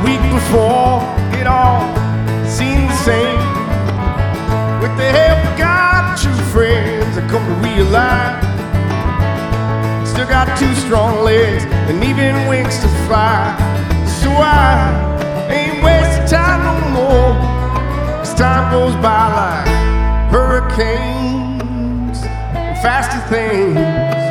week before, it all seemed the same. With the help of God, true friends, I come to realize still got two strong legs and even wings to fly. So I ain't wasting time no more, as time goes by like hurricanes and faster things.